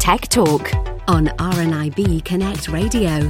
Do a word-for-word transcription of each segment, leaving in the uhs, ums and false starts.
Tech Talk on R N I B Connect Radio.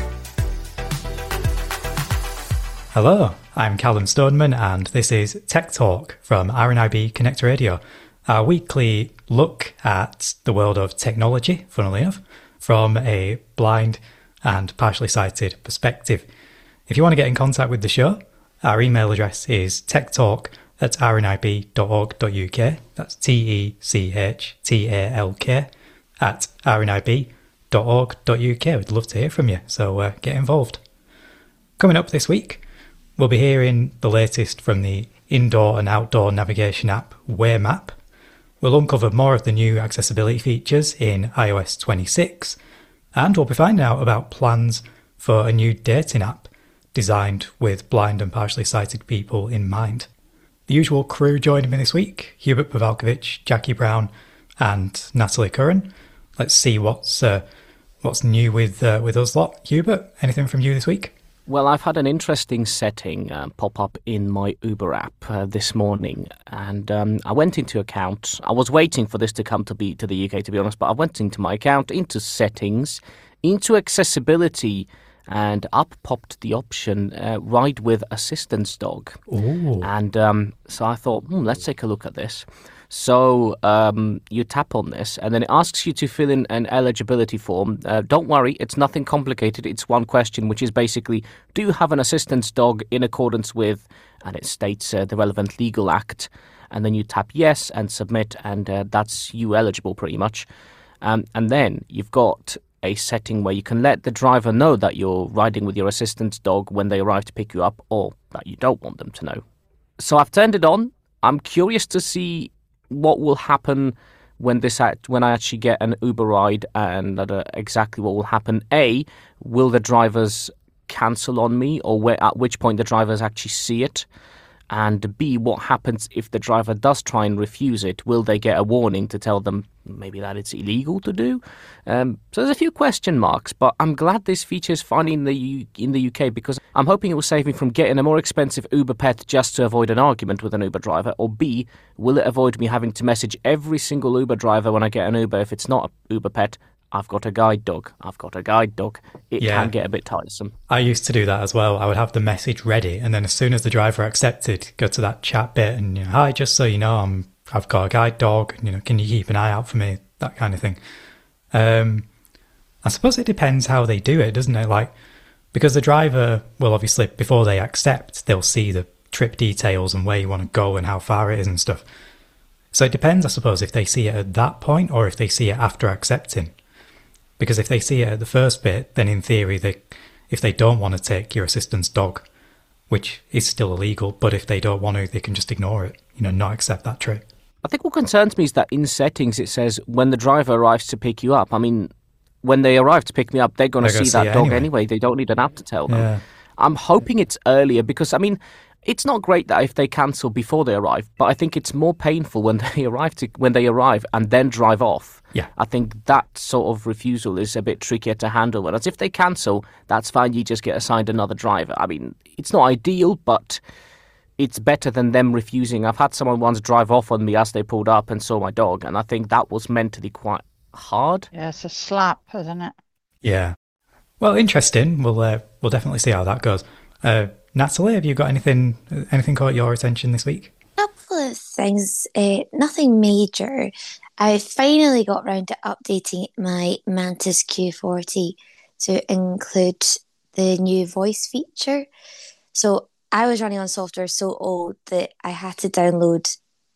Hello, I'm Callum Stoneman and this is Tech Talk from R N I B Connect Radio, our weekly look at the world of technology, funnily enough, from a blind and partially sighted perspective. If you want to get in contact with the show, our email address is techtalk at r n i b dot org dot u k. That's T E C H T A L K at r n i b dot org dot u k. We'd love to hear from you, so uh, get involved. Coming up this week, we'll be hearing the latest from the indoor and outdoor navigation app Waymap. We'll uncover more of the new accessibility features in i O S twenty-six, and we'll be finding out about plans for a new dating app designed with blind and partially sighted people in mind. The usual crew joining me this week: Hubert Pavalkovich, Jackie Brown, and Natalie Curran. Let's see what's uh, what's new with uh, with us lot. Hubert, anything from you this week? Well, I've had an interesting setting uh, pop up in my Uber app uh, this morning, and um, I went into account. I was waiting for this to come to be to the U K, to be honest, but I went into my account, into settings, into accessibility, and up popped the option uh, ride with assistance dog. Ooh. And um, so I thought, hmm, let's take a look at this. So um, you tap on this and then it asks you to fill in an eligibility form. Uh, don't worry, it's nothing complicated. It's one question, which is basically, do you have an assistance dog in accordance with, and it states uh, the relevant legal act. And then you tap yes and submit, and uh, that's you eligible pretty much. Um, and then you've got a setting where you can let the driver know that you're riding with your assistance dog when they arrive to pick you up, or that you don't want them to know. So I've turned it on. I'm curious to see what will happen when this act, when I actually get an Uber ride, and uh, exactly what will happen. A, will the drivers cancel on me, or where, at which point the drivers actually see it? And B, what happens if the driver does try and refuse it? Will they get a warning to tell them maybe that it's illegal to do? Um, so there's a few question marks, but I'm glad this feature is finally in the U- in the U K, because I'm hoping it will save me from getting a more expensive Uber Pet just to avoid an argument with an Uber driver. Or B, will it avoid me having to message every single Uber driver when I get an Uber if it's not an Uber Pet? I've got a guide dog. I've got a guide dog. It Yeah. can get a bit tiresome. I used to do that as well. I would have the message ready, and then as soon as the driver accepted, go to that chat bit and, you know, hi, just so you know, I'm I've got a guide dog. You know, can you keep an eye out for me? That kind of thing. Um, I suppose it depends how they do it, doesn't it? Like, because the driver will obviously, before they accept, they'll see the trip details and where you want to go and how far it is and stuff. So it depends, I suppose, if they see it at that point or if they see it after accepting. Because if they see it at the first bit, then in theory, they, if they don't want to take your assistance dog, which is still illegal, but if they don't want to, they can just ignore it, you know, not accept that trip. I think what concerns me is that in settings it says when the driver arrives to pick you up. I mean, when they arrive to pick me up, they're going to see, see that dog anyway. anyway. They don't need an app to tell them. Yeah. I'm hoping it's earlier because, I mean, it's not great that if they cancel before they arrive, but I think it's more painful when they arrive to when they arrive and then drive off. Yeah. I think that sort of refusal is a bit trickier to handle. Whereas if they cancel, that's fine. You just get assigned another driver. I mean, it's not ideal, but it's better than them refusing. I've had someone once drive off on me as they pulled up and saw my dog, and I think that was mentally quite hard. Yeah, it's a slap, isn't it? Yeah. Well, interesting. We'll uh, we'll definitely see how that goes. Uh, Natalie, have you got anything anything caught your attention this week? A couple of things, uh, nothing major. I finally got round to updating my Mantis Q forty to include the new voice feature. So I was running on software so old that I had to download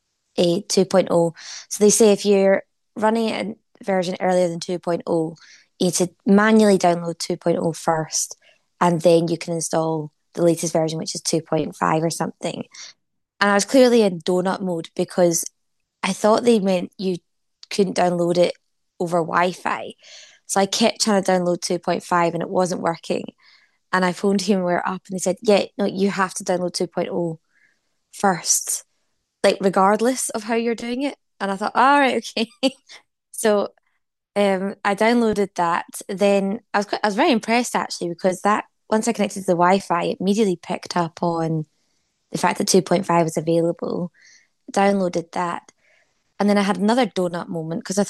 a two point oh. So they say if you're running a version earlier than two point oh, you need to manually download two point oh first, and then you can install the latest version, which is two point five or something. And I was clearly in donut mode because I thought they meant you couldn't download it over Wi-Fi. So I kept trying to download two point five and it wasn't working. And I phoned Humaware up and they said, yeah, no, you have to download two point oh first, like regardless of how you're doing it. And I thought, all right, okay. So um, I downloaded that. Then I was quite, I was very impressed actually, because that once I connected to the Wi-Fi, it immediately picked up on the fact that two point five was available. Downloaded that. And then I had another donut moment because I thought,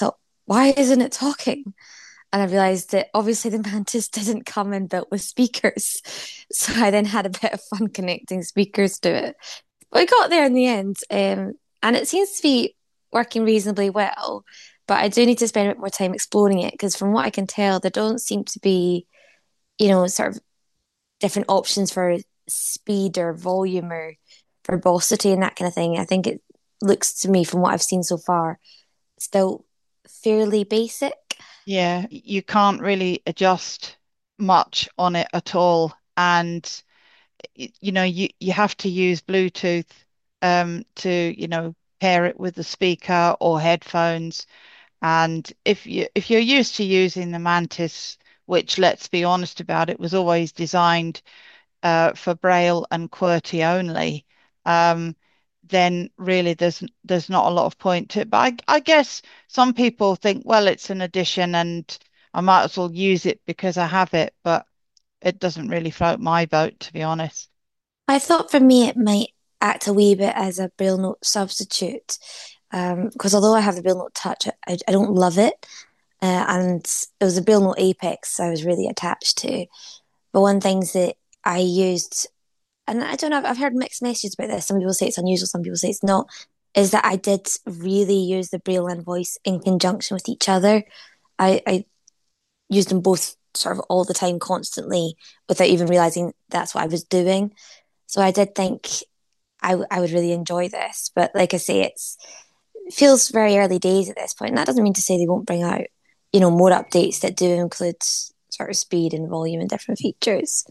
why isn't it talking? And I realized that obviously the Mantis didn't come in built with speakers. So I then had a bit of fun connecting speakers to it. But we got there in the end. Um, and it seems to be working reasonably well. But I do need to spend a bit more time exploring it because from what I can tell, there don't seem to be, you know, sort of different options for speed or volume or verbosity and that kind of thing. I think it looks to me from what I've seen so far still fairly basic. Yeah, you can't really adjust much on it at all. And y- you know, you you have to use Bluetooth um to, you know, pair it with the speaker or headphones. And if you if you're used to using the Mantis, which let's be honest about it, was always designed uh, for Braille and QWERTY only, um, then really there's there's not a lot of point to it. But I, I guess some people think, well, it's an addition and I might as well use it because I have it, but it doesn't really float my boat, to be honest. I thought for me it might act a wee bit as a Braille note substitute. Um, because although I have the Braille note touch, I, I don't love it. Uh, and it was the Braille note Apex I was really attached to. But one things that I used, and I don't know, I've heard mixed messages about this. Some people say it's unusual, some people say it's not, is that I did really use the Braille and voice in conjunction with each other. I, I used them both sort of all the time, constantly, without even realizing that's what I was doing. So I did think I, w- I would really enjoy this. But like I say, it's it feels very early days at this point. And that doesn't mean to say they won't bring out, you know, more updates that do include sort of speed and volume and different features.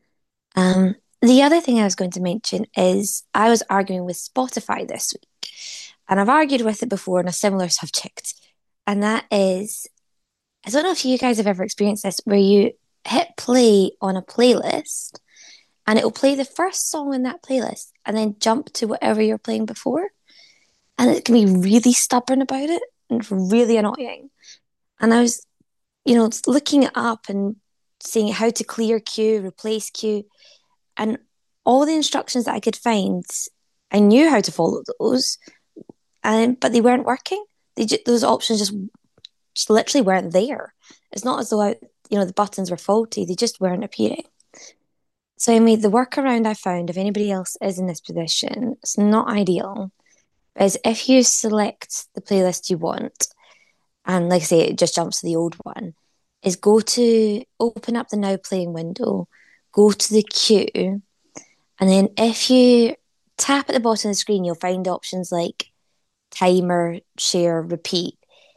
Um, the other thing I was going to mention is I was arguing with Spotify this week, and I've argued with it before on a similar subject, and that is I don't know if you guys have ever experienced this where you hit play on a playlist and it will play the first song in that playlist and then jump to whatever you're playing before. And it can be really stubborn about it and it's really annoying. And I was, you know, looking it up and seeing how to clear queue, replace queue, and all the instructions that I could find, I knew how to follow those, and but they weren't working. They ju- those options just just literally weren't there. It's not as though I, you know, the buttons were faulty; they just weren't appearing. So I made the workaround I found. If anybody else is in this position, it's not ideal. Is if you select the playlist you want, and like I say, it just jumps to the old one. Is go to open up the now playing window, go to the queue, and then if you tap at the bottom of the screen, you'll find options like timer, share, repeat.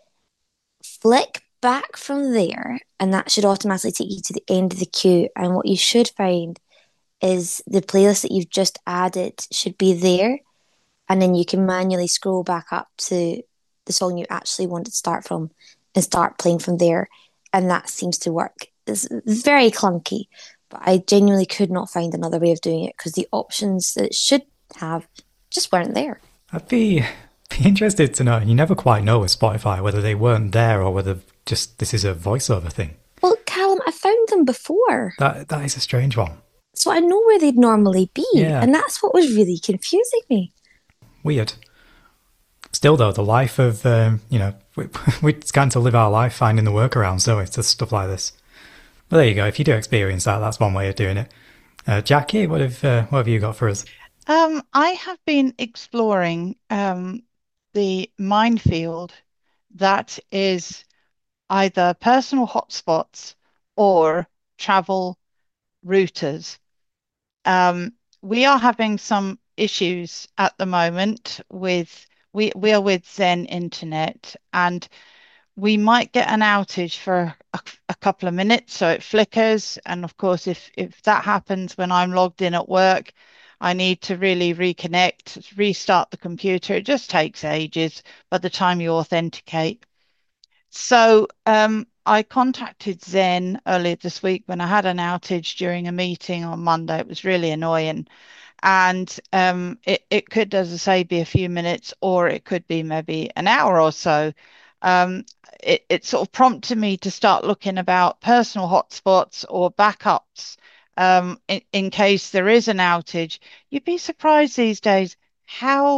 Flick back from there, and that should automatically take you to the end of the queue. And what you should find is the playlist that you've just added should be there, and then you can manually scroll back up to the song you actually want to start from and start playing from there. And that seems to work. It's very clunky, but I genuinely could not find another way of doing it because the options that it should have just weren't there. I'd be, be interested to know. You never quite know with Spotify whether they weren't there or whether just this is a voiceover thing. Well, Callum, I found them before. That That is a strange one. So I know where they'd normally be. Yeah. And that's what was really confusing me. Weird. Still, though, the life of, um, you know, we, we kind of live our life finding the workarounds, don't we, to stuff like this. But there you go. If you do experience that, that's one way of doing it. Uh, Jackie, what have, uh, what have you got for us? Um, I have been exploring um, the minefield that is either personal hotspots or travel routers. Um, we are having some issues at the moment with we we are with Zen Internet, and we might get an outage for a, a couple of minutes, so it flickers. And of course, if if that happens when I'm logged in at work, I need to really reconnect, restart the computer. It just takes ages by the time you authenticate. So um, I contacted Zen earlier this week when I had an outage during a meeting on Monday. It was really annoying. And um, it, it could, as I say, be a few minutes or it could be maybe an hour or so. Um, it, it sort of prompted me to start looking about personal hotspots or backups um, in, in case there is an outage. You'd be surprised these days how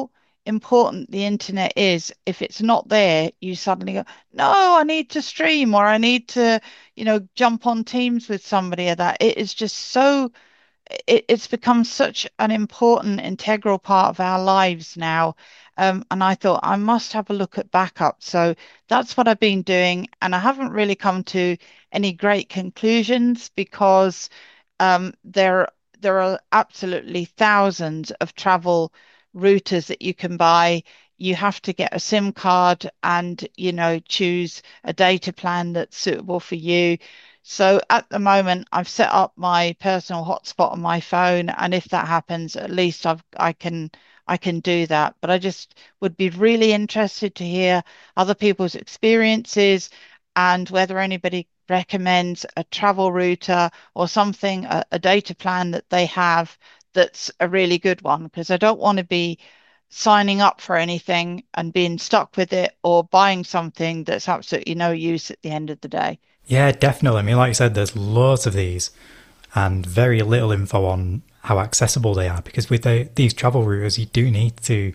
important the internet is. If it's not there, you suddenly go, no, I need to stream, or I need to, you know, jump on Teams with somebody or that. It is just so, it, it's become such an important, integral part of our lives now. Um, and I thought I must have a look at backup. So that's what I've been doing. And I haven't really come to any great conclusions because um, there, there are absolutely thousands of travel routers that you can buy. You have to get a SIM card and, you know, choose a data plan that's suitable for you. So at the moment, I've set up my personal hotspot on my phone, and if that happens, at least I've I can I can do that. But I just would be really interested to hear other people's experiences and whether anybody recommends a travel router or something, a, a data plan that they have that's a really good one, because I don't want to be signing up for anything and being stuck with it, or buying something that's absolutely no use at the end of the day. Yeah, definitely. I mean, like you said, there's loads of these and very little info on how accessible they are, because with the, these travel routers, you do need to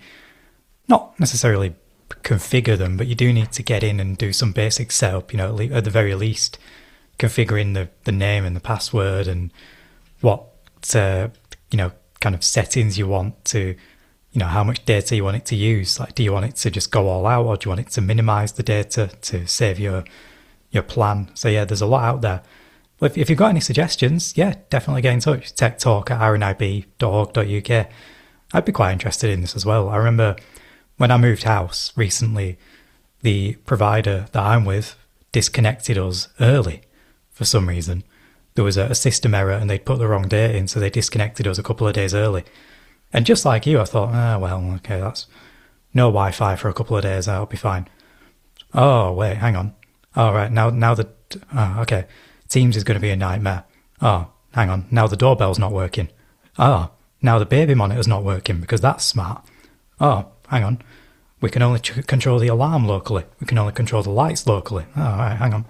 not necessarily configure them, but you do need to get in and do some basic setup, you know, at the very least, configuring the, the name and the password and what, uh, you know, kind of settings you want to, you know, how much data you want it to use. Like, do you want it to just go all out, or do you want it to minimize the data to save your your plan? So yeah, there's a lot out there. If, if you've got any suggestions, yeah, definitely get in touch. tech talk at r n i b dot org dot u k. I'd be quite interested in this as well. I remember when I moved house recently, the provider that I'm with disconnected us early for some reason. There was a, a system error and they'd put the wrong date in, so they disconnected us a couple of days early. And just like you, I thought, ah, well, okay, that's no Wi-Fi for a couple of days, that'll be fine. Oh, wait, hang on. All right, now, now the, oh, okay, Teams is going to be a nightmare. Oh, hang on, now the doorbell's not working. Oh, now the baby monitor's not working, because that's smart. Oh, hang on, we can only ch- control the alarm locally. We can only control the lights locally. Oh, all right, hang on.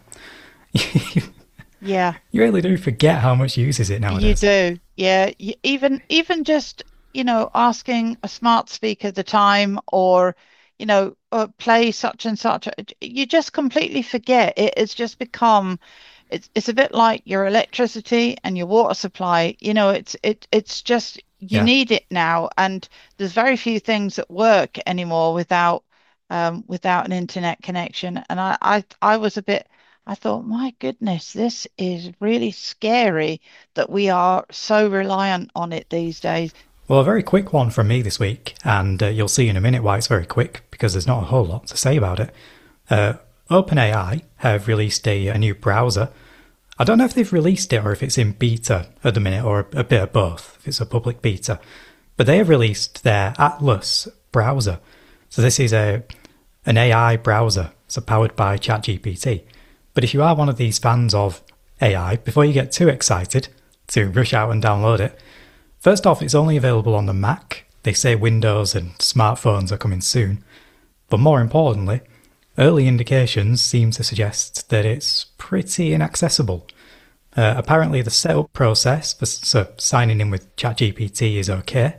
Yeah. You really do forget how much uses it nowadays. You do, yeah. You, even even just, you know, asking a smart speaker the time, or, you know, uh, play such and such. You just completely forget. It has just become, it's it's a bit like your electricity and your water supply. You know, it's it it's just, you Yeah. need it now, and there's very few things that work anymore without um without an internet connection. And I I I was a bit. I thought, my goodness, this is really scary that we are so reliant on it these days. Well, a very quick one from me this week, and uh, you'll see in a minute why it's very quick, because there's not a whole lot to say about it. Uh, OpenAI have released a, a new browser. I don't know if they've released it or if it's in beta at the minute, or a, a bit of both, if it's a public beta. But they have released their Atlas browser. So this is a an A I browser, so powered by ChatGPT. But if you are one of these fans of A I, before you get too excited to rush out and download it, first off, it's only available on the Mac. They say Windows and smartphones are coming soon. But more importantly, early indications seem to suggest that it's pretty inaccessible. Uh, apparently the setup process for so signing in with ChatGPT is okay,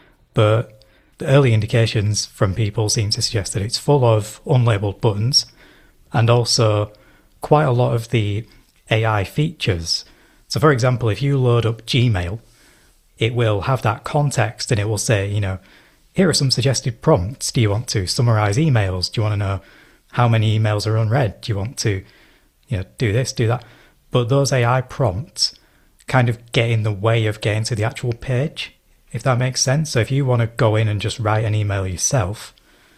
but the early indications from people seem to suggest that it's full of unlabeled buttons, and also quite a lot of the A I features. So for example, if you load up Gmail, it will have that context and it will say, you know, here are some suggested prompts. Do you want to summarize emails? Do you want to know how many emails are unread? Do you want to, you know, do this, do that? But those A I prompts kind of get in the way of getting to the actual page, if that makes sense. So if you want to go in and just write an email yourself,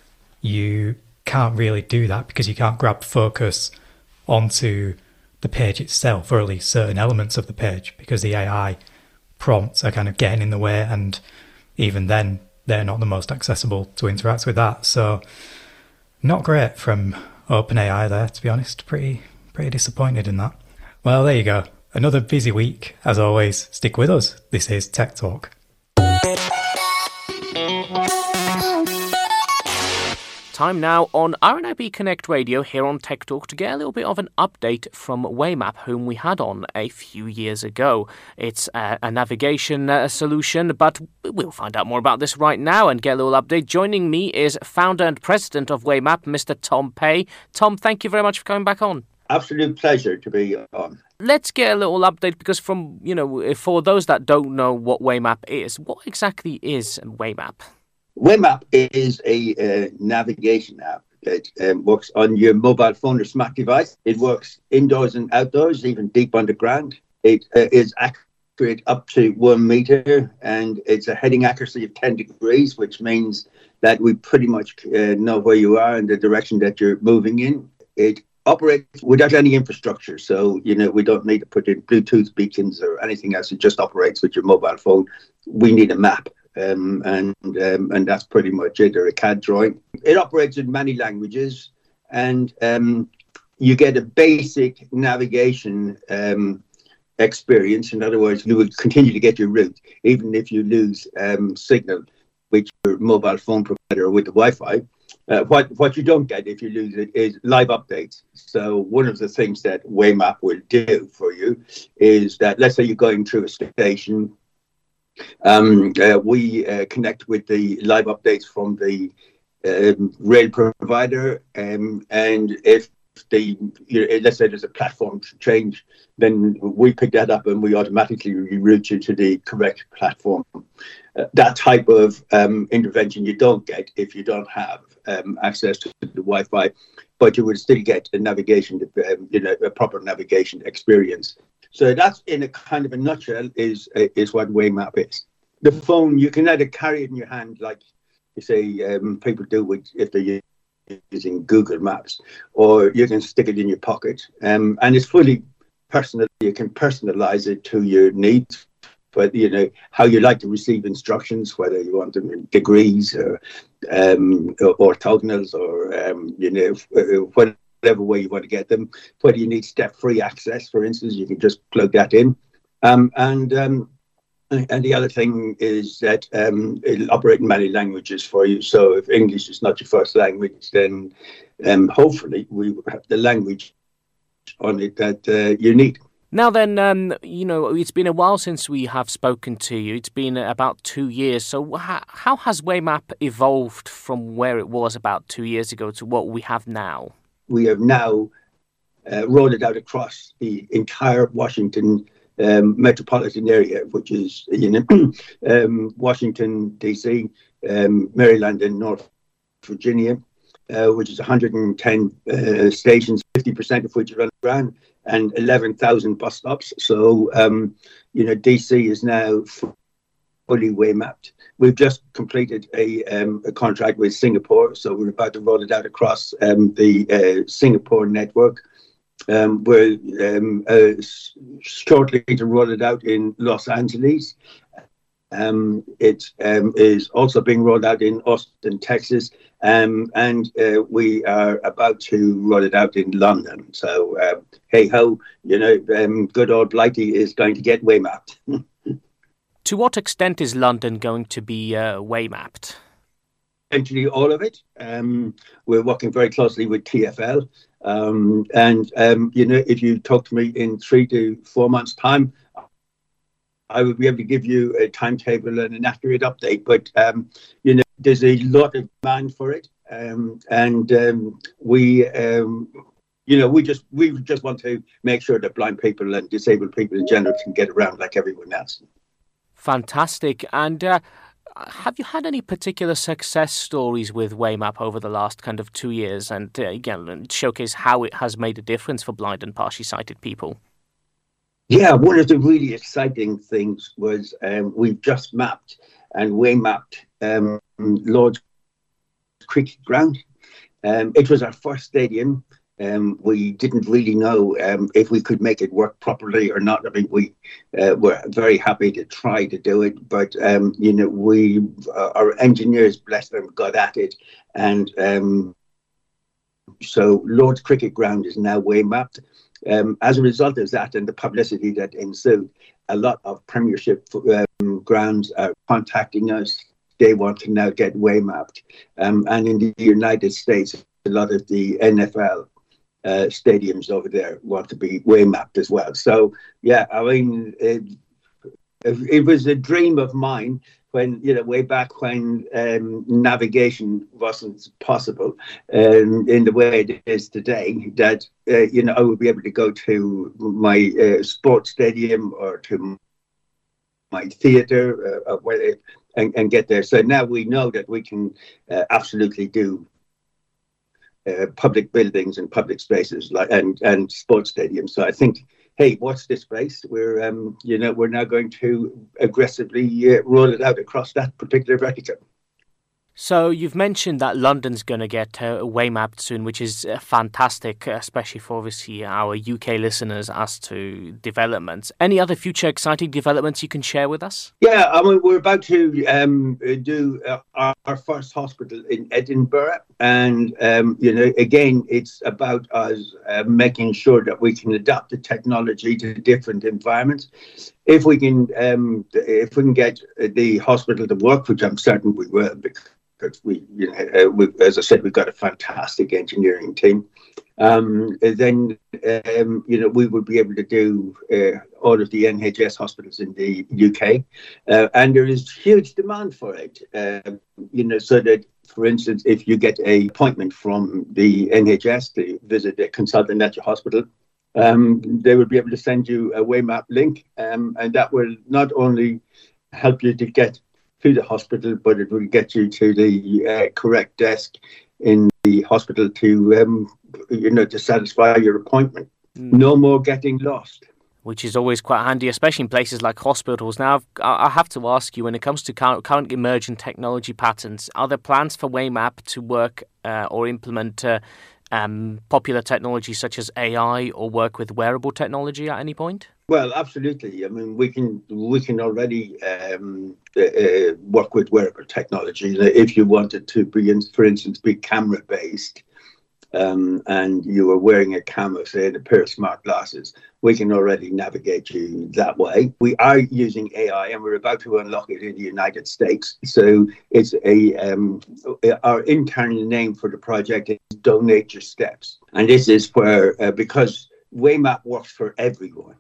you can't really do that because you can't grab focus onto the page itself, or at least certain elements of the page, because the A I prompts are kind of getting in the way, and even then they're not the most accessible to interact with that. So not great from OpenAI there, to be honest. Pretty pretty disappointed in that. Well, there you go. Another busy week. As always, stick with us. This is Tech Talk. Time now on R N I B Connect Radio here on Tech Talk to get a little bit of an update from Waymap, whom we had on a few years ago. It's uh, a navigation uh, solution, but we'll find out more about this right now and get a little update. Joining me is founder and president of Waymap, Mister Tom Pay. Tom, thank you very much for coming back on. Absolute pleasure to be on. Let's get a little update because from, you know, for those that don't know what Waymap is, what exactly is Waymap? Waymap is a uh, navigation app that um, works on your mobile phone or smart device. It works indoors and outdoors, even deep underground. It uh, is accurate up to one meter, and it's a heading accuracy of ten degrees, which means that we pretty much uh, know where you are and the direction that you're moving in. It operates without any infrastructure, so you know we don't need to put in Bluetooth beacons or anything else. It just operates with your mobile phone. We need a map. Um, and um, and that's pretty much it, or a C A D drawing. It operates in many languages, and um, you get a basic navigation um, experience. In other words, you will continue to get your route, even if you lose um, signal with your mobile phone provider or with the Wi-Fi. Uh, what, what you don't get if you lose it is live updates. So one of the things that Waymap will do for you is that, let's say you're going through a station, Um, uh, we uh, connect with the live updates from the um, rail provider, um, and if the you know, let's say there's a platform change, then we pick that up and we automatically reroute you to the correct platform. Uh, that type of um, intervention you don't get if you don't have um, access to the Wi-Fi, but you would still get a navigation, um, you know, a proper navigation experience. So that's, in a kind of a nutshell, is is what Waymap is. The phone, you can either carry it in your hand, like you say um, people do with if they're using Google Maps, or you can stick it in your pocket. Um, and it's fully personal. You can personalize it to your needs, but you know how you like to receive instructions, whether you want them in degrees or um, or orthogonals, or um, you know whatever. whatever way you want to get them. Whether you need step-free access, for instance, you can just plug that in. Um, and um, and the other thing is that um, it'll operate in many languages for you. So if English is not your first language, then um, hopefully we will have the language on it that uh, you need. Now then, um, you know, it's been a while since we have spoken to you. It's been about two years. So how, how has Waymap evolved from where it was about two years ago to what we have now? We have now uh, rolled it out across the entire Washington um, metropolitan area, which is you know, um, Washington, D C, um, Maryland, and North Virginia, uh, which is one hundred ten uh, stations, fifty percent of which are underground, and eleven thousand bus stops. So, um, you know, D C is now fully Waymapped. We've just completed a, um, a contract with Singapore, so we're about to roll it out across um, the uh, Singapore network. Um, we're um, uh, shortly to roll it out in Los Angeles. Um, it um, is also being rolled out in Austin, Texas, um, and uh, we are about to roll it out in London. So, uh, hey ho, you know, um, good old Blighty is going to get Waymapped. To what extent is London going to be uh, Waymapped? Essentially all of it. Um, we're working very closely with T F L. Um, and, um, you know, if you talk to me in three to four months' time, I will be able to give you a timetable and an accurate update. But, um, you know, there's a lot of demand for it. Um, and um, we... Um, You know, we just we just want to make sure that blind people and disabled people in general can get around like everyone else. Fantastic. And uh, have you had any particular success stories with Waymap over the last kind of two years and, uh, again, showcase how it has made a difference for blind and partially sighted people? Yeah, one of the really exciting things was um, we've just mapped and Waymapped um, Lord's Cricket Ground. Um, it was our first stadium. Um, we didn't really know um, if we could make it work properly or not. I mean, we uh, were very happy to try to do it, but um, you know, we uh, our engineers, bless them, got at it, and um, so Lord's Cricket Ground is now Waymapped. Um, as a result of that and the publicity that ensued, a lot of Premiership um, grounds are contacting us, they want to now get Waymapped. Um, and in the United States, a lot of the N F L uh, stadiums over there want to be Waymapped as well. So, yeah, I mean, it, it was a dream of mine when, you know, way back when um, navigation wasn't possible um, in the way it is today, that, uh, you know, I would be able to go to my uh, sports stadium or to my theatre uh, where, and, and get there. So now we know that we can uh, absolutely do uh, public buildings and public spaces like and, and sports stadiums. So I think, hey, watch this space. We're, um, you know, we're now going to aggressively uh, roll it out across that particular vertical. So you've mentioned that London's going to get uh, Waymapped soon, which is uh, fantastic, especially for obviously our U K listeners as to developments. Any other future exciting developments you can share with us? Yeah, I mean, we're about to um, do uh, our, our first hospital in Edinburgh. And, um, you know, again, it's about us uh, making sure that we can adapt the technology to different environments. If we can, um, if we can get the hospital to work, which I'm certain we will, because we, you know, uh, we, as I said, we've got a fantastic engineering team. Um, then, um, you know, we would be able to do uh, all of the N H S hospitals in the U K, uh, and there is huge demand for it. Uh, you know, so that, for instance, if you get an appointment from the N H S to visit a consultant at your hospital, um, they will be able to send you a Waymap link, um, and that will not only help you to get to the hospital, but it will get you to the uh, correct desk in the hospital to, um, you know, to satisfy your appointment. Mm. No more getting lost. Which is always quite handy, especially in places like hospitals. Now, I've, I have to ask you, when it comes to current emerging technology patterns, are there plans for Waymap to work uh, or implement uh, um, popular technology such as A I or work with wearable technology at any point? Well, absolutely. I mean, we can we can already um, uh, work with wearable technology. If you wanted to be, for instance, be camera based, um, and you were wearing a camera, say, and a pair of smart glasses, we can already navigate you that way. We are using A I, and we're about to unlock it in the United States. So it's a um, our internal name for the project is Donate Your Steps, and this is where uh, because Waymap works for everyone.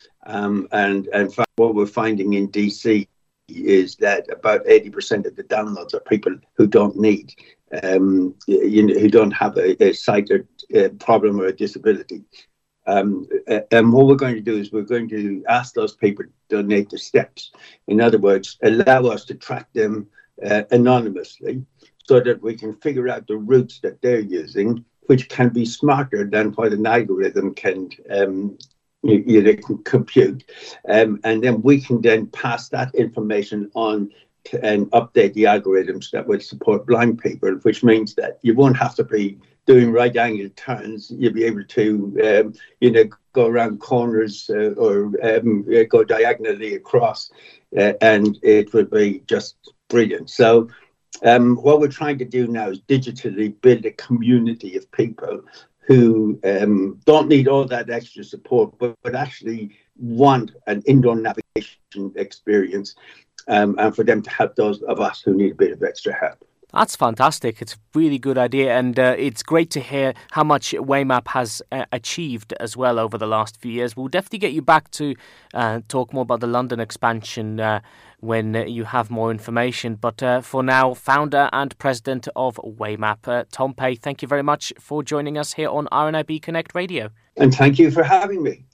Um, and, and in fact, what we're finding in D C is that about eighty percent of the downloads are people who don't need, um, you know, who don't have a, a sight or a problem or a disability. Um, and what we're going to do is we're going to ask those people to donate the steps. In other words, allow us to track them uh, anonymously so that we can figure out the routes that they're using, which can be smarter than what an algorithm can um You, you know, can compute, um, and then we can then pass that information on to, and update the algorithms that will support blind people, which means that you won't have to be doing right angle turns. You'll be able to, um, you know, go around corners uh, or um, go diagonally across, uh, and it will be just brilliant. So um, what we're trying to do now is digitally build a community of people who um, don't need all that extra support, but, but actually want an indoor navigation experience, um, and for them to help those of us who need a bit of extra help. That's fantastic. It's a really good idea, and uh, it's great to hear how much Waymap has uh, achieved as well over the last few years. We'll definitely get you back to uh, talk more about the London expansion uh, when uh, you have more information. But uh, for now, founder and president of Waymap, uh, Tom Pay, thank you very much for joining us here on R N I B Connect Radio. And thank you for having me.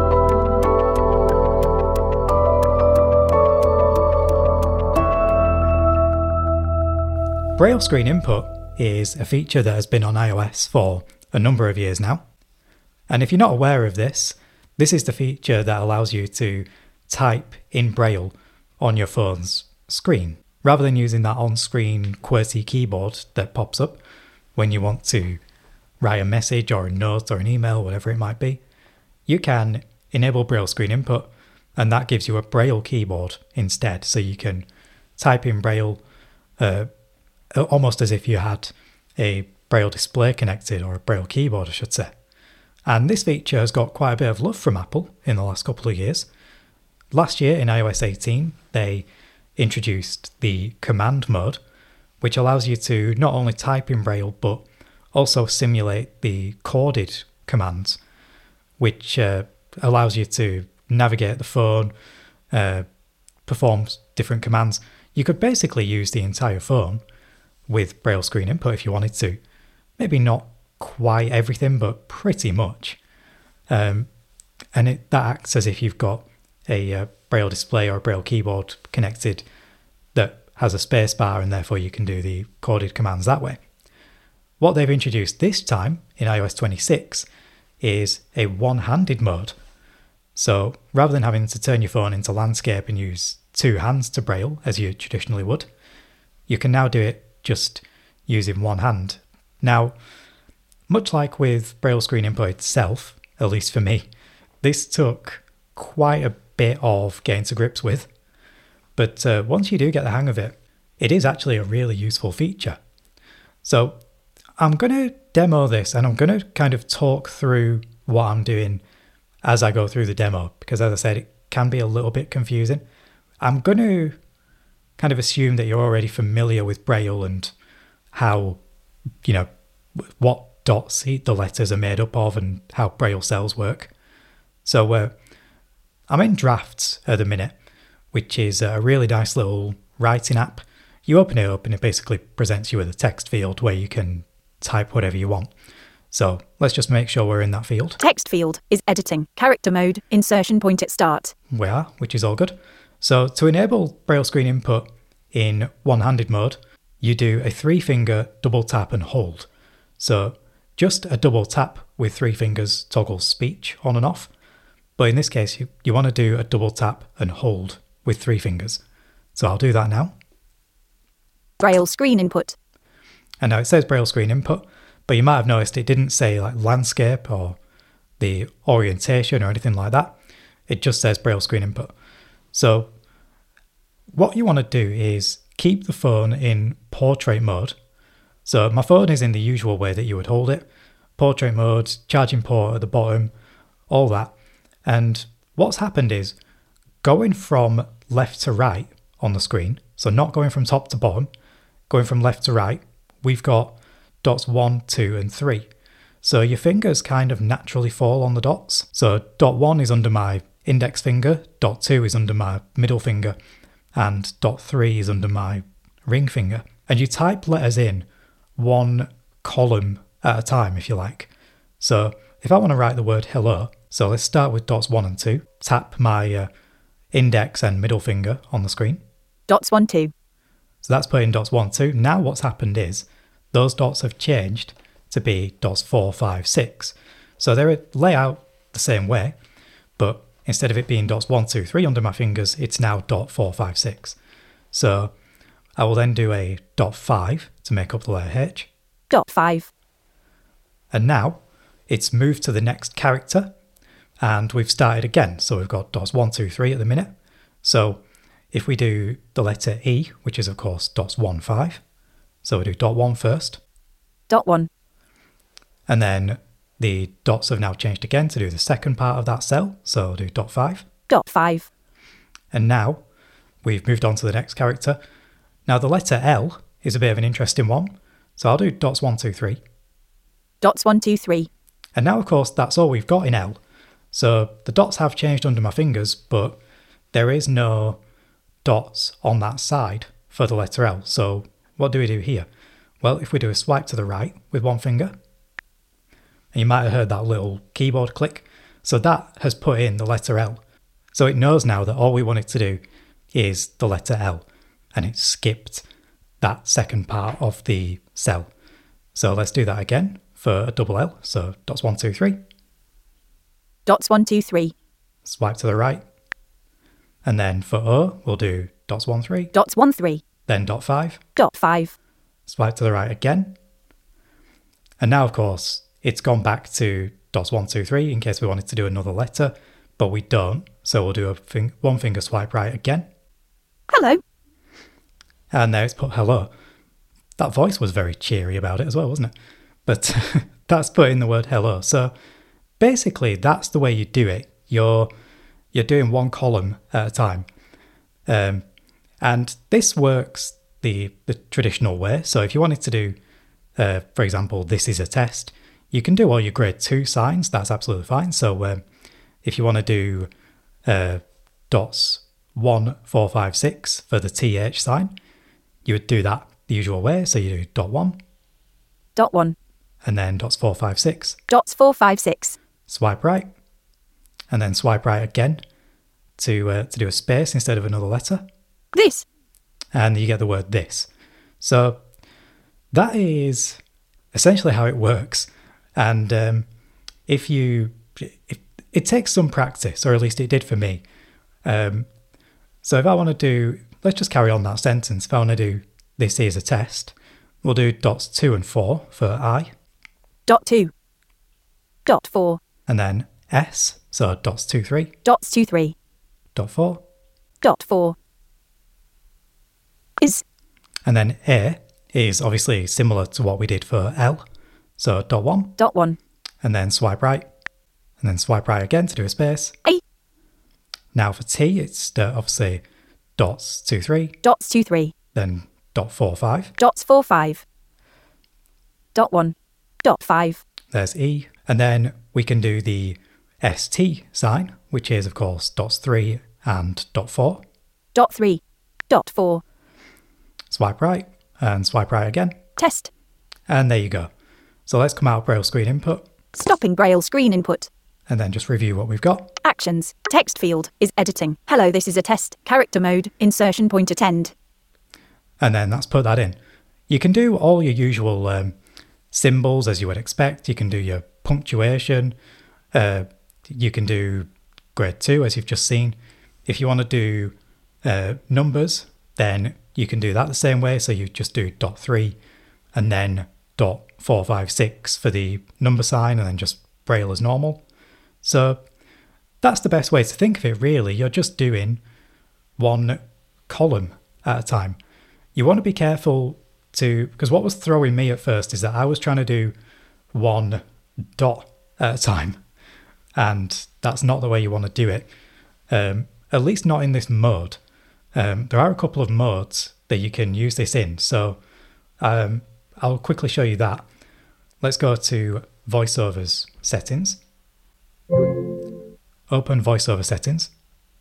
Braille screen input is a feature that has been on iOS for a number of years now. And if you're not aware of this, this is the feature that allows you to type in Braille on your phone's screen, rather than using that on-screen QWERTY keyboard that pops up when you want to write a message or a note or an email, whatever it might be. You can enable Braille screen input, and that gives you a Braille keyboard instead, so you can type in Braille uh, almost as if you had a Braille display connected, or a Braille keyboard, I should say. And this feature has got quite a bit of love from Apple in the last couple of years. Last year in i O S eighteen, they introduced the command mode, which allows you to not only type in Braille, but also simulate the coded commands, which uh, allows you to navigate the phone, uh, perform different commands. You could basically use the entire phone with Braille screen input if you wanted to. Maybe not quite everything, but pretty much. Um, and it, that acts as if you've got a uh, Braille display or a Braille keyboard connected that has a space bar, and therefore you can do the coded commands that way. What they've introduced this time in i O S twenty-six is a one-handed mode. So rather than having to turn your phone into landscape and use two hands to Braille as you traditionally would, you can now do it just using one hand. Now, much like with Braille screen input itself, at least for me, this took quite a bit of getting to grips with. But uh, once you do get the hang of it, it is actually a really useful feature. So I'm going to demo this, and I'm going to kind of talk through what I'm doing as I go through the demo, because as I said, it can be a little bit confusing. I'm going to kind of assume that you're already familiar with Braille and how, you know, what dots the letters are made up of and how Braille cells work. So uh, I'm in Drafts at the minute, which is a really nice little writing app. You open it up and it basically presents you with a text field where you can type whatever you want. So let's just make sure we're in that field. Text field is editing. Character mode. Insertion point at start. We are, which is all good. So to enable Braille screen input in one-handed mode, you do a three-finger double tap and hold. So just a double tap with three fingers toggles speech on and off. But in this case, you, you want to do a double tap and hold with three fingers. So I'll do that now. Braille screen input. And now it says Braille screen input, but you might have noticed it didn't say like landscape or the orientation or anything like that. It just says Braille screen input. So what you want to do is keep the phone in portrait mode. So my phone is in the usual way that you would hold it. Portrait mode, charging port at the bottom, all that. And what's happened is going from left to right on the screen, so not going from top to bottom, going from left to right, we've got dots one, two, and three. So your fingers kind of naturally fall on the dots. So dot one is under my index finger, dot two is under my middle finger, and dot three is under my ring finger. And you type letters in one column at a time, if you like. So if I want to write the word hello, so let's start with dots one and two, tap my uh, index and middle finger on the screen. Dots one, two. So that's putting dots one, two. Now what's happened is those dots have changed to be dots four, five, six. So they're layout the same way, but instead of it being dots one, two, three under my fingers, it's now dot four, five, six. So I will then do a dot five to make up the letter H. Dot five. And now it's moved to the next character and we've started again. So we've got dots one, two, three at the minute. So if we do the letter E, which is of course dots one, five. So we do dot one first. Dot one. And then the dots have now changed again to do the second part of that cell. So we'll do dot five. Dot five. And now we've moved on to the next character. Now the letter L is a bit of an interesting one. So I'll do dots one, two, three. Dots one, two, three. And now of course that's all we've got in L. So the dots have changed under my fingers, but there is no dots on that side for the letter L. So what do we do here? Well, if we do a swipe to the right with one finger, and you might have heard that little keyboard click. So that has put in the letter L. So it knows now that all we want it to do is the letter L, and it skipped that second part of the cell. So let's do that again for a double L. So dots one, two, three. Dots one, two, three. Swipe to the right. And then for O, we'll do dots one, three. Dots one, three. Then dot five. Dot five. Swipe to the right again. And now, of course, it's gone back to dots one, two, three in case we wanted to do another letter, but we don't. So we'll do a fing- one finger swipe right again. Hello. And there it's put hello. That voice was very cheery about it as well, wasn't it? But that's put in the word hello. So basically, that's the way you do it. You're you're doing one column at a time. Um, And this works the, the traditional way. So if you wanted to do, uh, for example, this is a test, you can do all your grade two signs. That's absolutely fine. So um, if you want to do uh, dots one, four, five, six for the T H sign, you would do that the usual way. So you do dot one. Dot one. And then dots four, five, six. Dots four, five, six. Swipe right. And then swipe right again to uh, to do a space instead of another letter. This. And you get the word this. So that is essentially how it works. And um, if you, if, it takes some practice, or at least it did for me. Um, so if I want to do, let's just carry on that sentence. If I want to do this is a test, we'll do dots two and four for I. Dot two. Dot four. And then S, so dots two, three. Dots two, three. Dot four. Dot four. Is. And then A is obviously similar to what we did for L. So dot one. Dot one. And then swipe right. And then swipe right again to do a space. A. Now for T, it's uh, obviously dots two, three. Dots two, three. Then dot four, five. Dots four, five. Dot one. Dot five. There's E. And then we can do the S T sign, which is, of course, dots three and dot four. Dot three. Dot four. Swipe right and swipe right again. Test. And there you go. So let's come out Braille screen input Stopping Braille screen input. and then just review what we've got. Actions. Text field is editing. Hello, this is a test. Character mode. Insertion point attend. And then that's put that in. You can do all your usual um, symbols as you would expect. You can do your punctuation. Uh, you can do grade two, as you've just seen. If you want to do uh, numbers, then you can do that the same way. So you just do dot three and then dot four, five, six for the number sign, and then just Braille as normal. So that's the best way to think of it, really. You're just doing one column at a time. You want to be careful to, because what was throwing me at first is that I was trying to do one dot at a time, and that's not the way you want to do it. Um, at least not in this mode. Um, there are a couple of modes that you can use this in, so um, I'll quickly show you that. Let's go to VoiceOver's settings. Open VoiceOver settings.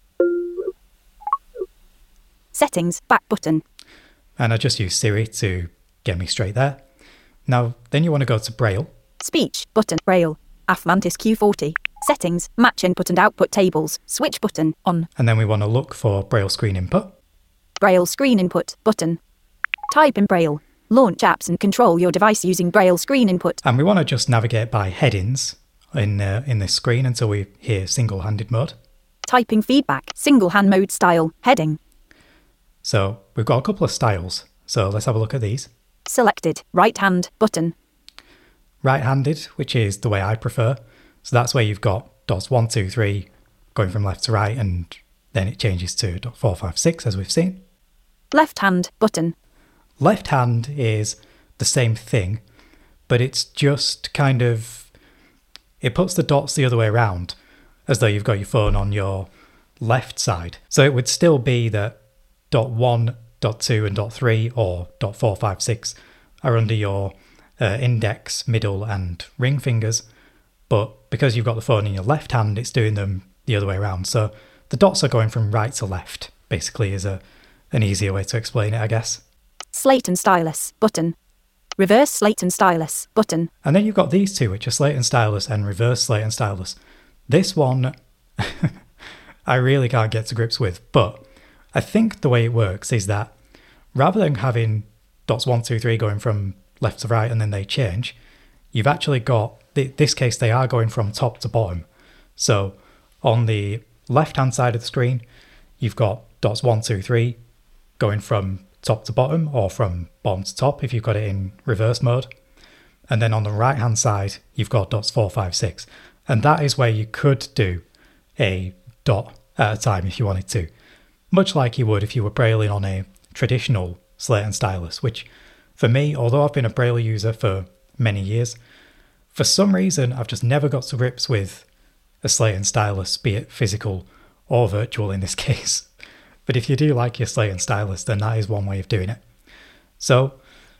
Settings. Back button. And I just use Siri to get me straight there. Now, then you want to go to Braille. Speech. Button. Braille. A F Mantis Q forty. Settings. Match input and output tables. Switch button. On. And then we want to look for Braille screen input. Braille screen input. Button. Type in Braille. Launch apps and control your device using Braille screen input. And we want to just navigate by headings in uh, in this screen until we hear single-handed mode. Typing feedback. Single hand mode style. Heading. So we've got a couple of styles. So let's have a look at these. Selected. Right hand. Button. Right-handed, which is the way I prefer. So that's where you've got dots one, two, three going from left to right, and then it changes to dot four, five, six, as we've seen. Left hand. Button. Left hand is the same thing, but it's just kind of, it puts the dots the other way around, as though you've got your phone on your left side. So it would still be that dot one, dot two, and dot three, or dot four, five, six are under your uh, index, middle, and ring fingers. But because you've got the phone in your left hand, it's doing them the other way around. So the dots are going from right to left, basically, is a an easier way to explain it, I guess. Slate and stylus. Button. Reverse slate and stylus. Button. And then you've got these two, which are slate and stylus and reverse slate and stylus. This one, I really can't get to grips with, but I think the way it works is that rather than having dots one, two, three going from left to right and then they change, you've actually got, in this case, they are going from top to bottom. So on the left-hand side of the screen, you've got dots one, two, three going from top to bottom, or from bottom to top if you've got it in reverse mode. And then on the right hand side, you've got dots four, five, six. And that is where you could do a dot at a time if you wanted to. Much like you would if you were Brailling on a traditional slate and stylus, which for me, although I've been a Braille user for many years, for some reason I've just never got to grips with a slate and stylus, be it physical or virtual in this case. But if you do like your Slate and stylus, then that is one way of doing it. So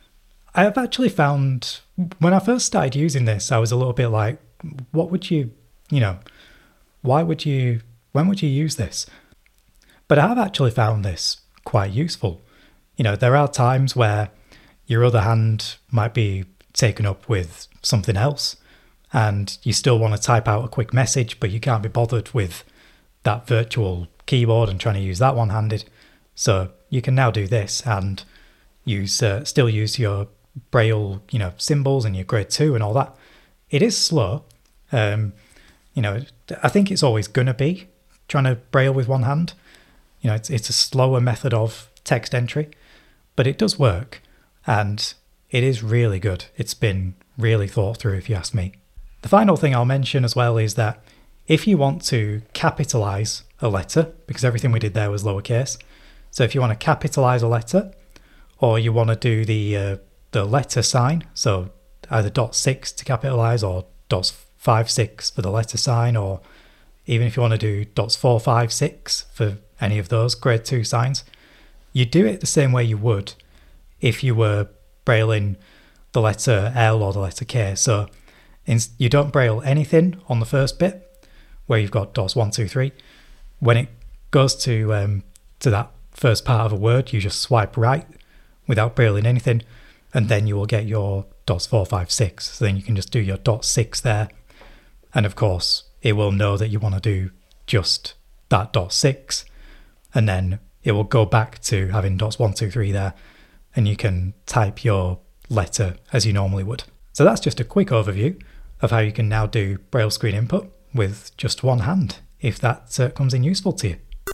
I have actually found, when I first started using this, I was a little bit like, what would you, you know, why would you, when would you use this? But I have actually found this quite useful. You know, there are times where your other hand might be taken up with something else and you still want to type out a quick message, but you can't be bothered with that virtual keyboard and trying to use that one-handed. So you can now do this and use uh, still use your Braille, you know, symbols and your grade two and all that. It is slow. Um, you know, I think it's always going to be trying to Braille with one hand. You know, it's it's a slower method of text entry, but it does work and it is really good. It's been really thought through, if you ask me. The final thing I'll mention as well is that if you want to capitalize a letter, because everything we did there was lowercase, so if you want to capitalize a letter, or you want to do the uh, the letter sign, so either dot six to capitalize or dots five six for the letter sign, or even if you want to do dots four five six for any of those grade two signs, you do it the same way you would if you were Brailing the letter L or the letter K. So in, you don't Braille anything on the first bit where you've got dots one two three. When it goes to um, to that first part of a word, you just swipe right without Brailing anything, and then you will get your dots four five six. So then you can just do your dot six there, and of course it will know that you want to do just that dot six, and then it will go back to having dots one two three there, and you can type your letter as you normally would. So that's just a quick overview of how you can now do Braille screen input with just one hand, if that uh, comes in useful to you.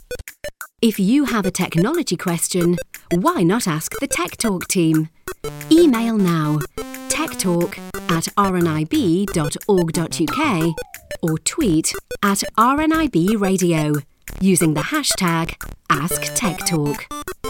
If you have a technology question, why not ask the Tech Talk team? Email now, techtalk at r n i b dot org dot u k or tweet at R N I B Radio using the hashtag AskTechTalk.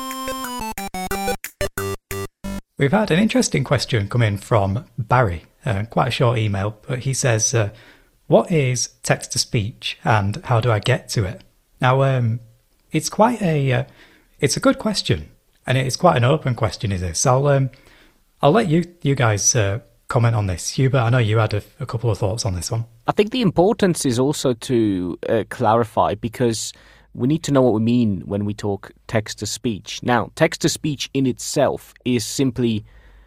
We've had an interesting question come in from Barry, uh, quite a short email, but he says, uh, what is text-to-speech and how do I get to it? Now, um, it's quite a, uh, it's a good question, and it's quite an open question, is this? I'll, um, I'll let you, you guys uh, comment on this. Hubert, I know you had a, a couple of thoughts on this one. I think the importance is also to uh, clarify, because we need to know what we mean when we talk text-to-speech. Now, text-to-speech in itself is simply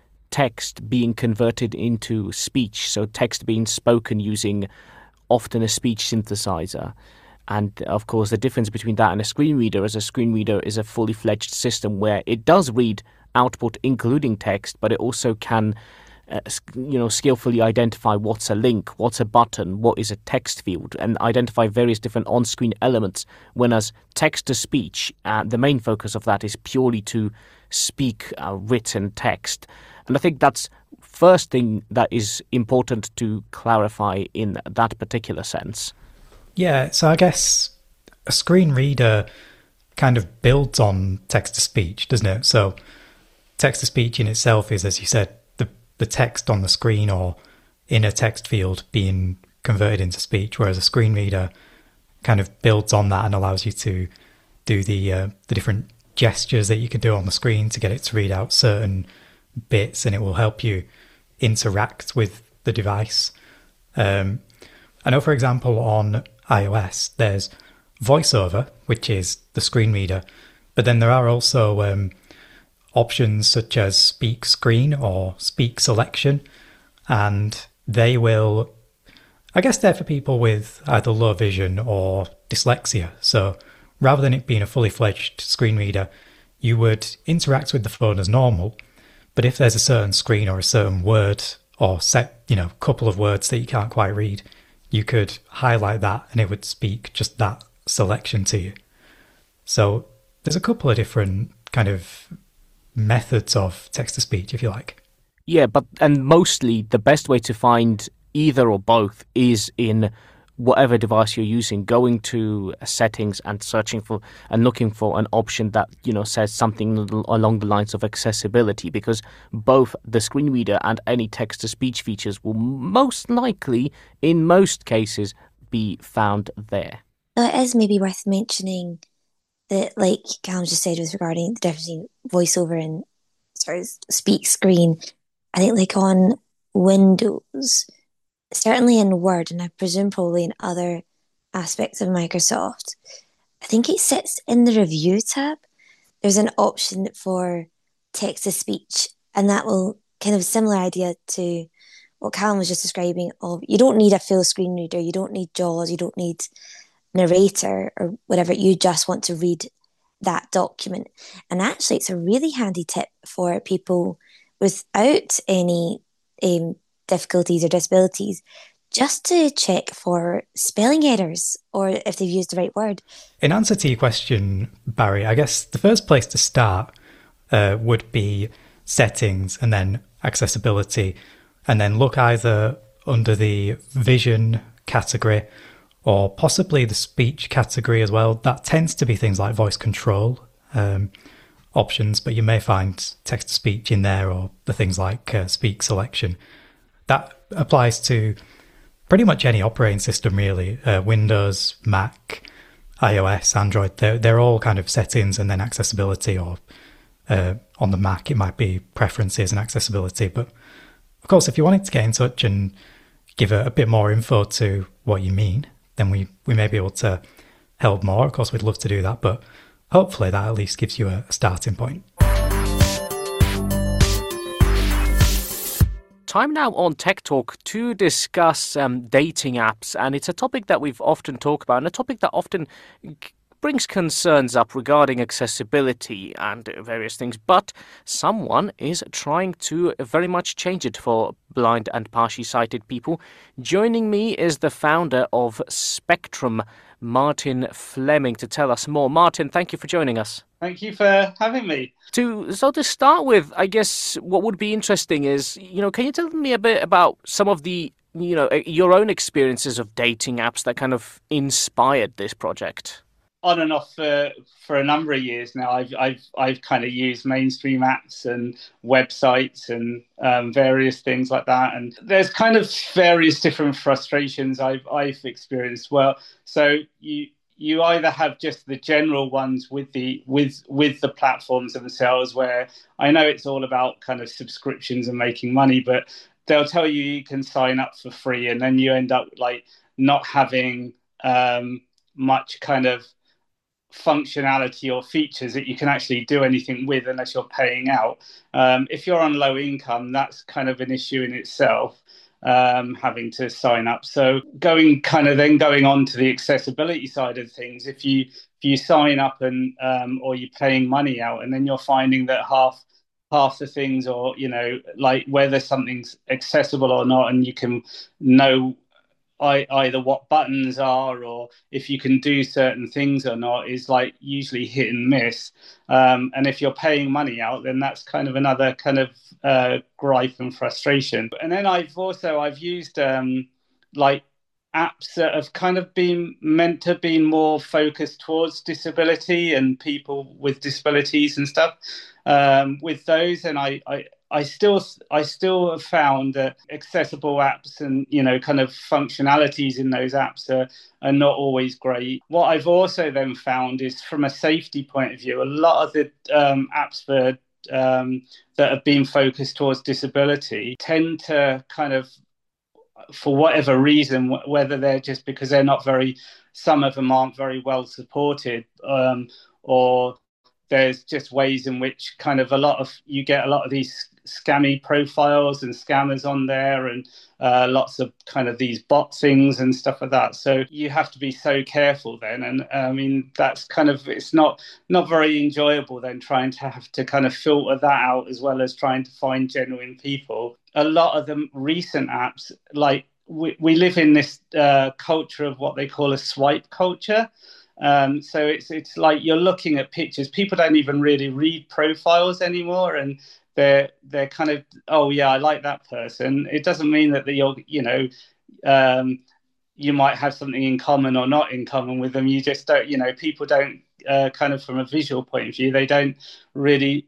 text being converted into speech, so text being spoken using often a speech synthesizer. And, of course, the difference between that and a screen reader is a screen reader is a fully fledged system where it does read output, including text, but it also can Uh, you know, skillfully identify what's a link, what's a button, what is a text field, and identify various different on-screen elements, whereas text-to-speech, uh, the main focus of that is purely to speak uh, written text. And I think that's first thing that is important to clarify in that particular sense. Yeah, so I guess a screen reader kind of builds on text-to-speech, doesn't it? So text-to-speech in itself is, as you said, the text on the screen or in a text field being converted into speech, whereas a screen reader kind of builds on that and allows you to do the uh, the different gestures that you can do on the screen to get it to read out certain bits, and it will help you interact with the device. Um, I know, for example, on iOS, there's VoiceOver, which is the screen reader, but then there are also um, options such as speak screen or speak selection, and they will, I guess they're for people with either low vision or dyslexia. So rather than it being a fully fledged screen reader, you would interact with the phone as normal, but if there's a certain screen or a certain word or set, you know, couple of words that you can't quite read, you could highlight that and it would speak just that selection to you. So there's a couple of different kind of methods of text-to-speech, if you like. Yeah, but and mostly the best way to find either or both is in whatever device you're using, going to settings and searching for and looking for an option that, you know, says something along the lines of accessibility, because both the screen reader and any text-to-speech features will most likely, in most cases, be found there. Now, it is maybe worth mentioning that, like Callum just said, was regarding the difference between voiceover and sort of speak screen. I think like on Windows, certainly in Word, and I presume probably in other aspects of Microsoft, I think it sits in the review tab. There's an option for text to speech, and that will kind of similar idea to what Callum was just describing of you don't need a full screen reader, you don't need JAWS, you don't need narrator or whatever, you just want to read that document. And actually it's a really handy tip for people without any um, difficulties or disabilities, just to check for spelling errors or if they've used the right word. In answer to your question, Barry, I guess the first place to start uh, would be settings and then accessibility, and then look either under the vision category or possibly the speech category as well. That tends to be things like voice control um, options, but you may find text-to-speech in there, or the things like uh, speak selection. That applies to pretty much any operating system, really. Uh, Windows, Mac, iOS, Android, they're, they're all kind of settings and then accessibility, or uh, on the Mac, it might be preferences and accessibility. But of course, if you wanted to get in touch and give a, a bit more info to what you mean, then we, we may be able to help more. Of course, we'd love to do that, but hopefully that at least gives you a, a starting point. Time now on Tech Talk to discuss um, dating apps, and it's a topic that we've often talked about, and a topic that often g- brings concerns up regarding accessibility and various things, but someone is trying to very much change it for blind and partially sighted people. Joining me is the founder of Spectrum, Martin Fleming, to tell us more. Martin, thank you for joining us. Thank you for having me. To so to start with, I guess what would be interesting is, you know, can you tell me a bit about some of the, you know, your own experiences of dating apps that kind of inspired this project? On and off for for a number of years now, I've I've I've kind of used mainstream apps and websites and um, various things like that. And there's kind of various different frustrations I've I've experienced. Well, so you. You either have just the general ones with the with with the platforms themselves, where I know it's all about kind of subscriptions and making money, but they'll tell you you can sign up for free, and then you end up like not having um, much kind of functionality or features that you can actually do anything with unless you're paying out. Um, if you're on low income, that's kind of an issue in itself. Um, having to sign up. So going kind of then going on to the accessibility side of things, if you if you sign up and um, or you're paying money out, and then you're finding that half half the things, or you know, like whether something's accessible or not, and you can know I, either what buttons are or if you can do certain things or not, is like usually hit and miss. Um, and if you're paying money out, then that's kind of another kind of uh, gripe and frustration. And then I've also, I've used um, like apps that have kind of been meant to be more focused towards disability and people with disabilities and stuff. Um, with those, and I, I I still I still have found that accessible apps and, you know, kind of functionalities in those apps are, are not always great. What I've also then found is, from a safety point of view, a lot of the um, apps for um, that have been focused towards disability tend to kind of, for whatever reason, whether they're just because they're not very, some of them aren't very well supported, um, or there's just ways in which kind of a lot of, you get a lot of these scammy profiles and scammers on there, and uh, lots of kind of these bot things and stuff like that. So you have to be so careful then. And I mean, that's kind of, it's not not very enjoyable then, trying to have to kind of filter that out, as well as trying to find genuine people. A lot of the recent apps, like we, we live in this uh, culture of what they call a swipe culture. Um, so it's it's like you're looking at pictures. People don't even really read profiles anymore, and they're they're kind of, oh yeah, I like that person. It doesn't mean that you're, you know, um, you might have something in common or not in common with them. You just don't, you know, people don't uh, kind of, from a visual point of view, they don't really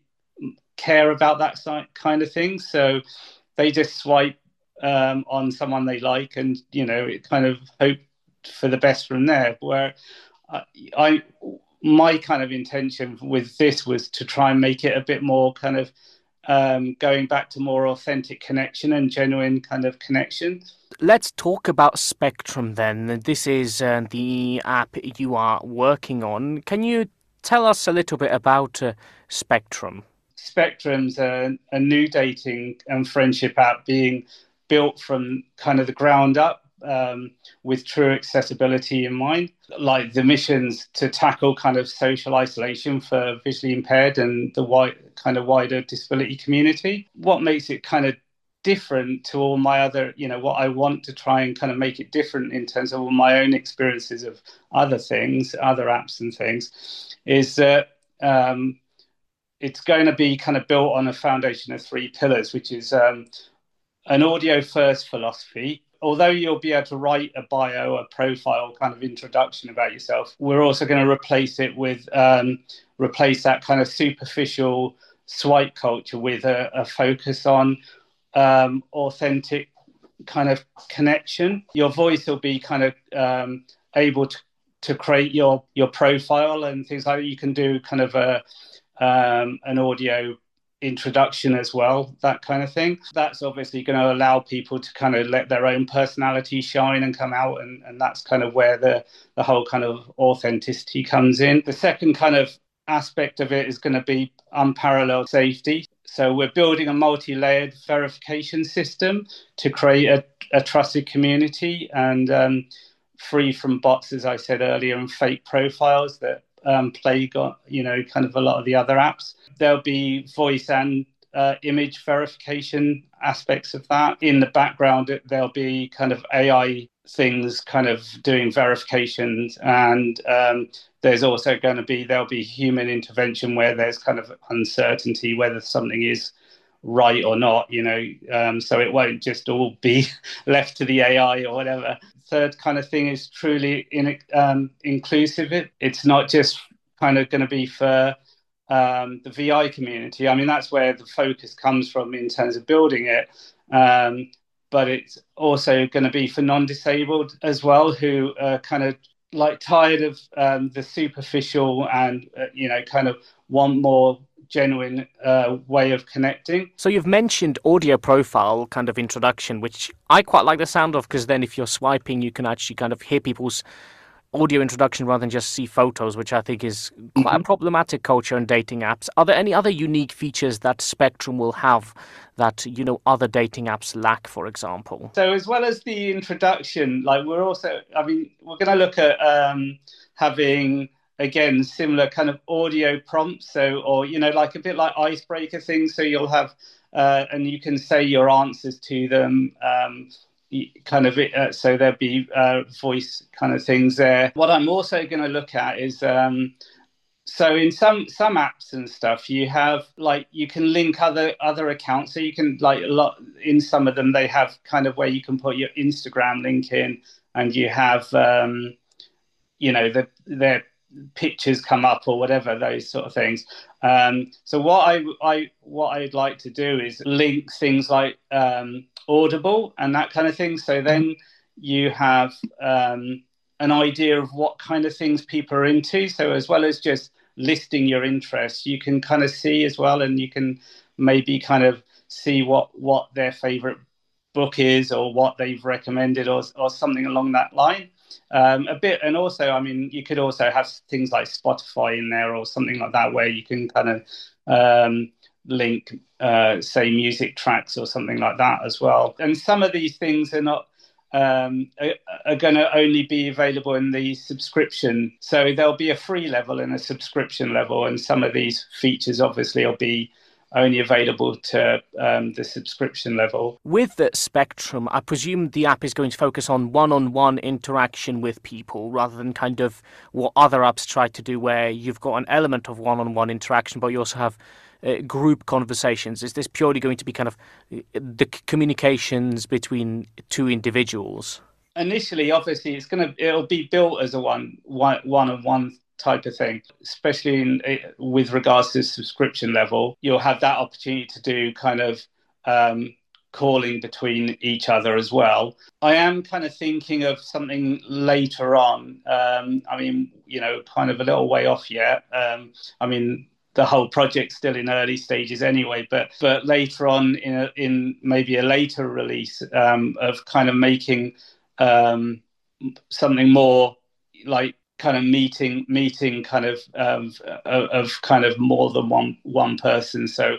care about that kind of thing. So they just swipe um, on someone they like, and you know, it kind of hope for the best from there. Where I my kind of intention with this was to try and make it a bit more kind of um, going back to more authentic connection and genuine kind of connection. Let's talk about Spectrum then. This is uh, the app you are working on. Can you tell us a little bit about uh, Spectrum? Spectrum's a, a new dating and friendship app being built from kind of the ground up um, with true accessibility in mind. Like the mission's to tackle kind of social isolation for visually impaired and the wide, kind of wider disability community. What makes it kind of different to all my other, you know, what I want to try and kind of make it different in terms of all my own experiences of other things, other apps and things, is that um, it's going to be kind of built on a foundation of three pillars, which is um, an audio-first philosophy. Although you'll be able to write a bio, a profile kind of introduction about yourself, we're also going to replace it with, um, replace that kind of superficial swipe culture with a, a focus on um, authentic kind of connection. Your voice will be kind of um, able to, to create your, your profile and things like that. You can do kind of a, um, an audio introduction as well, that kind of thing. That's obviously going to allow people to kind of let their own personality shine and come out, and, and that's kind of where the, the whole kind of authenticity comes in. The second kind of aspect of it is going to be unparalleled safety. So we're building a multi-layered verification system to create a, a trusted community and um, free from bots, as I said earlier, and fake profiles that um, plague, you know, kind of a lot of the other apps. There'll be voice and uh, image verification aspects of that. In the background, there'll be kind of A I things kind of doing verifications, and um, there's also going to be, there'll be human intervention where there's kind of uncertainty whether something is right or not, you know, um, so it won't just all be left to the A I or whatever. Third kind of thing is truly in, um, inclusive. It, it's not just kind of going to be for um, the V I community. I mean, that's where the focus comes from in terms of building it. Um, but it's also going to be for non-disabled as well, who are kind of like tired of um, the superficial and, uh, you know, kind of want more genuine uh, way of connecting. So you've mentioned audio profile kind of introduction, which I quite like the sound of, because then if you're swiping, you can actually kind of hear people's audio introduction rather than just see photos, which I think is quite mm-hmm. a problematic culture in dating apps. Are there any other unique features that Spectrum will have that, you know, other dating apps lack, for example? So as well as the introduction, like we're also, I mean, we're going to look at um, having, again, similar kind of audio prompts. So, or, you know, like a bit like icebreaker things. So you'll have, uh, and you can say your answers to them, um, kind of, uh, so there'll be uh, voice kind of things there. What I'm also going to look at is, um, so in some some apps and stuff, you have like, you can link other other accounts. So you can like a lot in some of them, they have kind of where you can put your Instagram link in, and you have, um, you know, the, their pictures come up or whatever, those sort of things. Um, so what I, I what I'd like to do is link things like um, Audible and that kind of thing. So then you have um, an idea of what kind of things people are into. So as well as just listing your interests, you can kind of see as well, and you can maybe kind of see what, what their favorite book is or what they've recommended or, or something along that line. Um, a bit, and also, I mean, you could also have things like Spotify in there or something like that, where you can kind of um, link, uh, say, music tracks or something like that as well. And some of these things are not um, are, are going to only be available in the subscription. So there'll be a free level and a subscription level, and some of these features obviously will be only available to um, the subscription level. With the Spectrum, I presume the app is going to focus on one-on-one interaction with people rather than kind of what other apps try to do, where you've got an element of one-on-one interaction, but you also have uh, group conversations. Is this purely going to be kind of the communications between two individuals? Initially, obviously, it's going to it'll be built as a one one one-on-one type of thing, especially in, with regards to the subscription level. You'll have that opportunity to do kind of um, calling between each other as well. I am kind of thinking of something later on. Um, I mean, you know, kind of a little way off yet. Um, I mean, the whole project's still in early stages anyway, but but later on in a, in maybe a later release um, of kind of making um, something more like kind of meeting meeting kind of um, of, of kind of more than one one person. So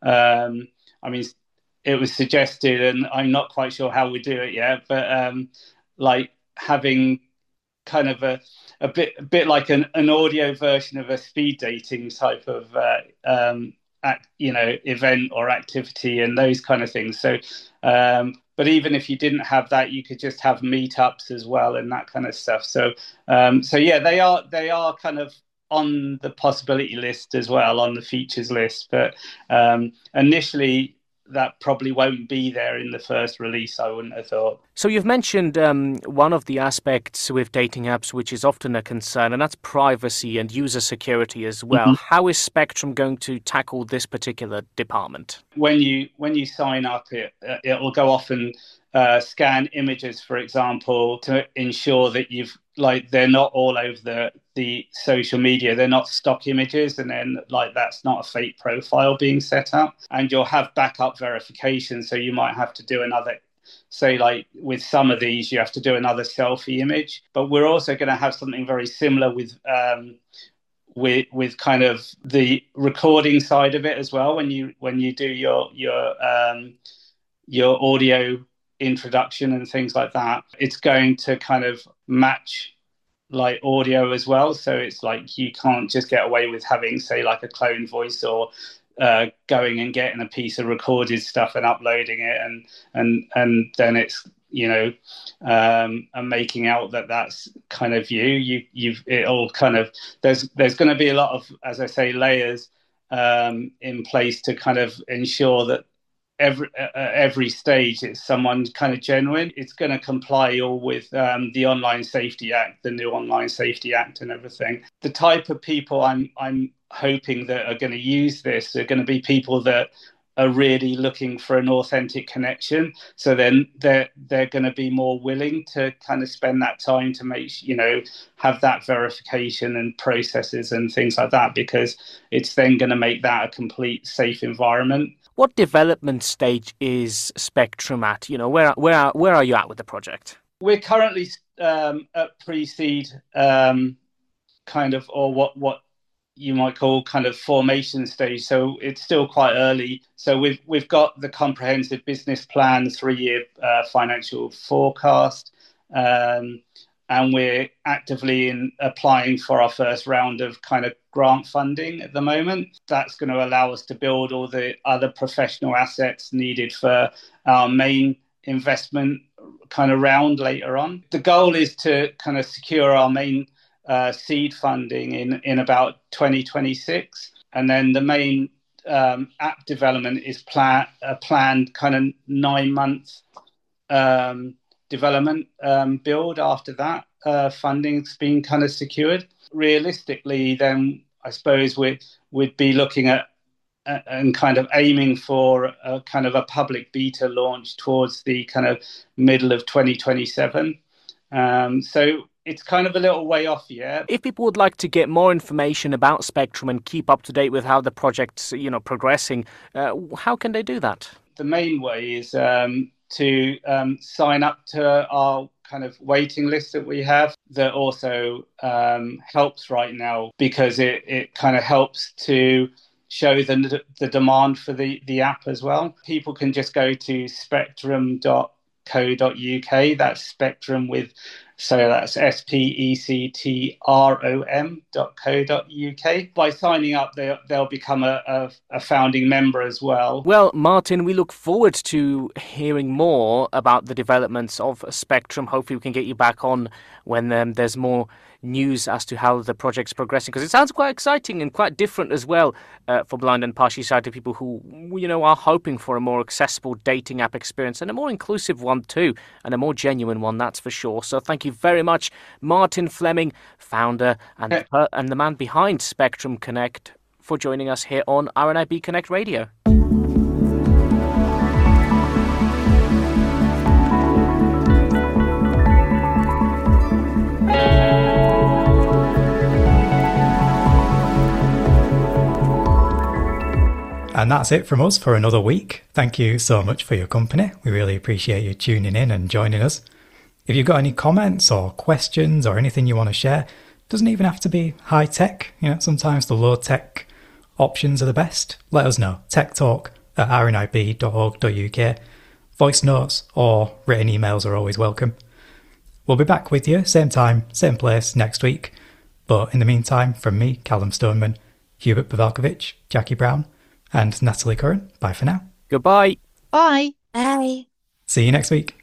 um, I mean, it was suggested, and I'm not quite sure how we do it yet, but um, like having kind of a a bit a bit like an, an audio version of a speed dating type of uh, um, act, you know, event or activity and those kind of things. So, um, but even if you didn't have that, you could just have meetups as well and that kind of stuff. So, um, so yeah, they are they are kind of on the possibility list as well, on the features list. But um, initially, that probably won't be there in the first release, I wouldn't have thought. So you've mentioned um, one of the aspects with dating apps which is often a concern, and that's privacy and user security as well. Mm-hmm. How is Spectrum going to tackle this particular department? When you when you sign up, it it will go off and uh, scan images, for example, to ensure that you've like they're not all over the the social media. They're not stock images, and then like that's not a fake profile being set up. And you'll have backup verification, so you might have to do another. Say, like with some of these, you have to do another selfie image. But we're also going to have something very similar with um, with with kind of the recording side of it as well. When you when you do your your um, your audio introduction and things like that, it's going to kind of match like audio as well. So it's like you can't just get away with having, say, like a clone voice or uh, going and getting a piece of recorded stuff and uploading it, and and and then it's you know um, and making out that that's kind of you. You you've it all kind of there's there's going to be a lot of, as I say, layers um, in place to kind of ensure that every uh, every stage it's someone kind of genuine. It's going to comply all with um, the Online Safety Act, the new Online Safety Act, and everything. The type of people I'm I'm hoping that are going to use this are going to be people that are really looking for an authentic connection. So then they're they're going to be more willing to kind of spend that time to make you know have that verification and processes and things like that, because it's then going to make that a complete safe environment. What development stage is Spectrum at? You know, where where where are you at with the project? We're currently um, at pre-seed, um, kind of, or what what you might call kind of formation stage. So it's still quite early. So we've we've got the comprehensive business plan, three-year uh, financial forecast, um, and we're actively in applying for our first round of kind of grant funding at the moment. That's going to allow us to build all the other professional assets needed for our main investment kind of round later on. The goal is to kind of secure our main uh, seed funding in, in about twenty twenty-six. And then the main um, app development is plan, a planned kind of nine month um, development um, build after that uh, funding's been kind of secured. Realistically, then I suppose we'd, we'd be looking at uh, and kind of aiming for a kind of a public beta launch towards the kind of middle of twenty twenty-seven. Um, so it's kind of a little way off yet. If people would like to get more information about Spectrum and keep up to date with how the project's you know progressing, uh, how can they do that? The main way is um, to um, sign up to our kind of waiting list that we have, that also um, helps right now, because it, it kind of helps to show the the demand for the, the app as well. People can just go to spectrum dot co dot uk. That's Spectrum with, so that's S P E C T R O M dot co dot uk. By signing up, they'll, they'll become a, a, a founding member as well. Well, Martin, we look forward to hearing more about the developments of Spectrum. Hopefully we can get you back on when um, there's more news as to how the project's progressing, because it sounds quite exciting and quite different as well uh, for blind and partially sighted people who, you know, are hoping for a more accessible dating app experience, and a more inclusive one too, and a more genuine one, that's for sure. So thank you very much, Martin Fleming, founder and, yeah. uh, and the man behind Spectrum Connect, for joining us here on R N I B Connect Radio. And that's it from us for another week. Thank you so much for your company. We really appreciate you tuning in and joining us. If you've got any comments or questions or anything you want to share, it doesn't even have to be high tech. You know, sometimes the low tech options are the best. Let us know. Tech Talk at r n i b dot org dot u k. Voice notes or written emails are always welcome. We'll be back with you, same time, same place next week. But in the meantime, from me, Callum Stoneman, Hubert Pavelkovich, Jackie Brown, and Natalie Curran, bye for now. Goodbye. Bye. Bye. See you next week.